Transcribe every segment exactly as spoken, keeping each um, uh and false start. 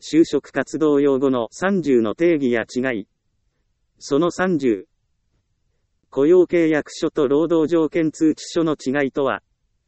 就職活動用語のさんじゅうの定義や違い。そのさんじゅう。雇用契約書と労働条件通知書の違いとは。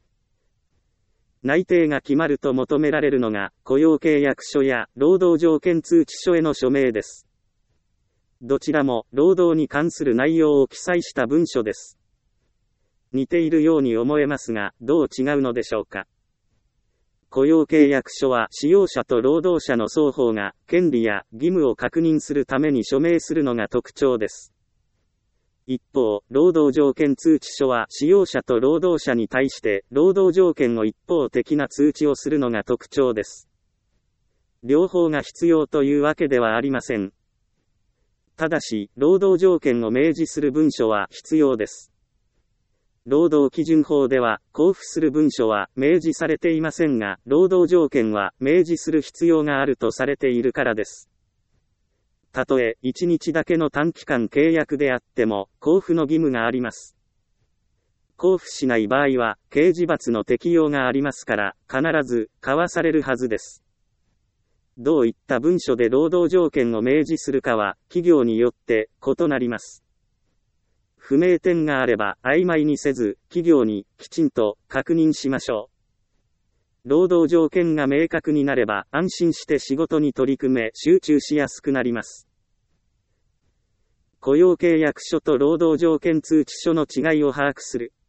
内定が決まると求められるのが、雇用契約書や労働条件通知書への署名です。どちらも、労働に関する内容を記載した文書です。似ているように思えますが、どう違うのでしょうか。雇用契約書は、使用者と労働者の双方が、権利や義務を確認するために署名するのが特徴です。一方、労働条件通知書は使用者と労働者に対して労働条件を一方的な通知をするのが特徴です。両方が必要というわけではありません。ただし、労働条件を明示する文書は必要です。労働基準法では、交付する文書は明示されていませんが、労働条件は明示する必要があるとされているからです。たとえ、いちにちだけの短期間契約であっても、交付の義務があります。交付しない場合は、刑事罰の適用がありますから、必ず、交わされるはずです。どういった文書で労働条件を明示するかは、企業によって、異なります。不明点があれば、曖昧にせず、企業に、きちんと、確認しましょう。労働条件が明確になれば安心して仕事に取り組め集中しやすくなります。雇用契約書と労働条件通知書の違いを把握する。